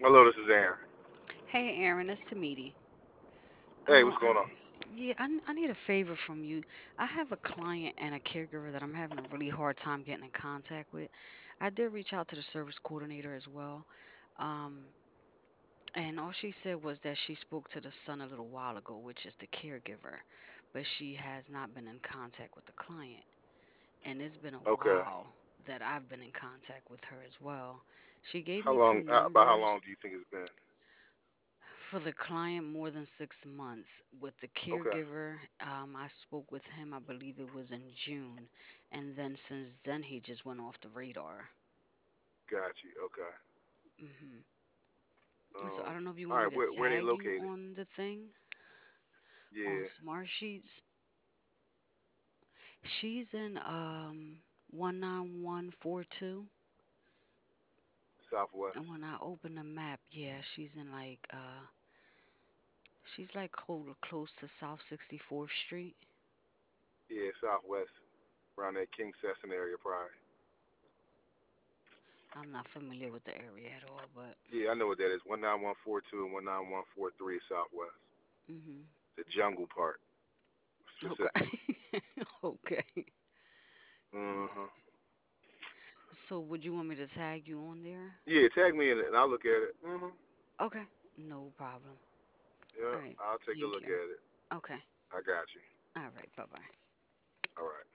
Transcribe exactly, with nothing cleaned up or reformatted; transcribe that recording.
Hello, this is Aaron. Hey, Aaron, it's Tamiti. Hey, Uh, what's going I, on? yeah, I, I need a favor from you. I have a client and a caregiver that I'm having a really hard time getting in contact with. I did reach out to the service coordinator as well. Um, and all she said was that she spoke to the son a little while ago, which is the caregiver, but she has not been in contact with the client. And it's been a Okay. while that I've been in contact with her as well. She gave How me two long? Uh, about how numbers. long do you think it's been? For the client, more than six months. With the Okay. caregiver, um, I spoke with him, I believe it was in June. And then since then, he just went off the radar. Got you. Okay. hmm So I Um. don't know if you All want me right. to Where where they tag you located? on the thing, on Yeah. Smart Sheets. She's in um one nine one four two. Southwest. And when I open the map, yeah, she's in like, uh, she's like clo- close to South sixty-fourth Street. Yeah, Southwest. Around that King Sesson area, probably. I'm not familiar with the area at all, but. Yeah, I know what that is. One nine one four two and one nine one four three Southwest. hmm The jungle part, Okay. specifically. Okay. Yeah. Uh-huh. So would you want me to tag you on there? Yeah, tag me in it and I'll look at it. Mhm. Okay. No problem. Yeah, All right. I'll take a Thank look you. at it. Okay. I got you. All right. Bye bye. All right.